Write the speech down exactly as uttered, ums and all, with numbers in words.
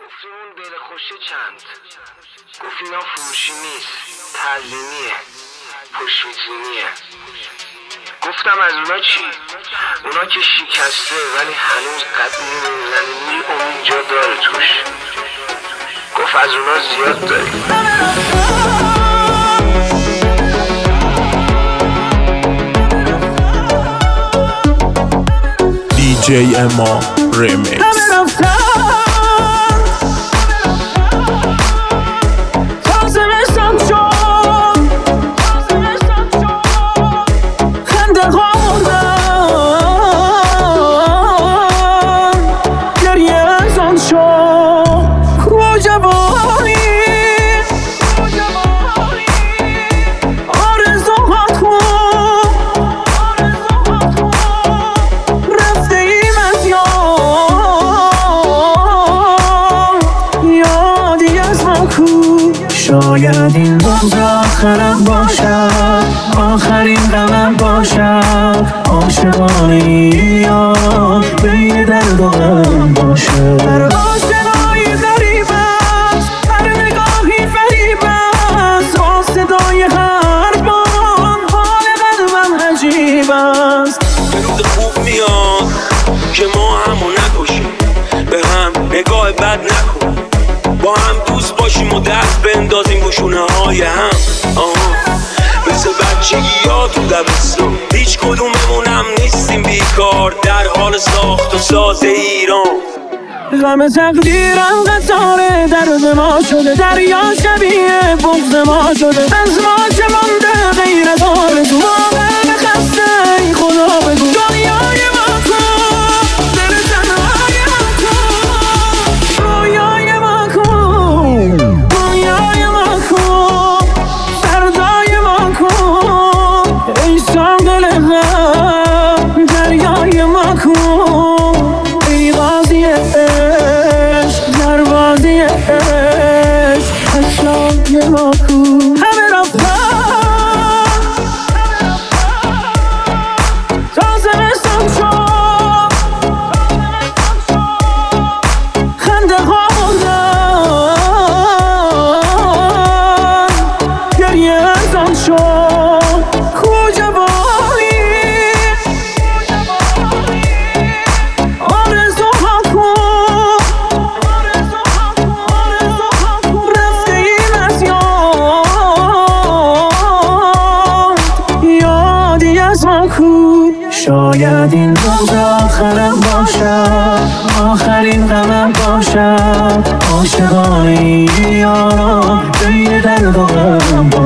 گفتی اون دل خوشه چند؟ گفت اینا فروشی نیست، تزیینیه، پشت‌میزونیه. گفتم از اونا چی؟ اونا که شکسته ولی هنوز قد نمیزنه، می امید جا داره توش. گفت از اونا زیاد داری. دی جی اما ریمیکس. شاید این روز آخرم باشد، آخرین غمم باشد، عاشقانه یاد بین درد و غم باشد. هر آشنایی غریب است، هر نگاهی فریب است، با صدای حرفان حال قلبم عجیب است. یه روز خوب میاد که ما همو نکشیم، به هم نگاه بد نکن، با هم دوست باشیم و دست بندازیم بشونه های هم. آها مثل بچگی ها تو دبستان، هیچ کدوممونم نیستیم بیکار، در حال ساخت و ساز ایران. غم تقدیرم قطاره درد ما شده، دریا شبیه بغض ما شده، از ما چه مانده غیر از آرزو، واقعا خسته ای خدا بگو دنیای ما کن، دل تنهای ما کن، رویای ما کن، دنیای ما کن، فردای ما کن، ای ساقل غم دریای ما کن، ای قاضی عشق دروازی عشق اشرای ما کن. همه رفتن تا زمستان شد، خنده ها موندن، گریه ازان شد، کجا بایی آرزوها کن، رفته ایم از یاد، یادی از ما کن. شاید این روز آخرم باشد، آخرین غمم باشد، عاشقانه یاران بین درد و غم.